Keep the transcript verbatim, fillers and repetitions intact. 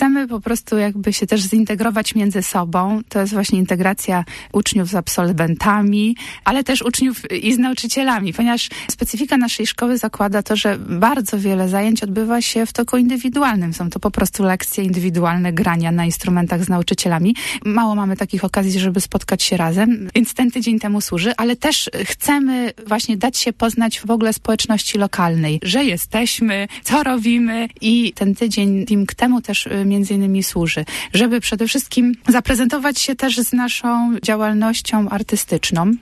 chcemy po prostu jakby się też zintegrować między sobą. To jest właśnie integracja uczniów z absolwentami, ale też uczniów i z nauczycielami, ponieważ specyfika naszej szkoły zakłada to, że bardzo wiele zajęć odbywa się w toku indywidualnym. Są to po prostu lekcje indywidualne grania na instrumentach z nauczycielami. Mało mamy takich okazji, żeby spotkać się razem, więc ten tydzień temu służy, ale też chcemy właśnie dać się poznać w ogóle społeczności lokalnej, że jesteśmy, co robimy i ten tydzień Think temu też między innymi służy, żeby przede wszystkim zaprezentować się też z naszą działalnością artystyczną.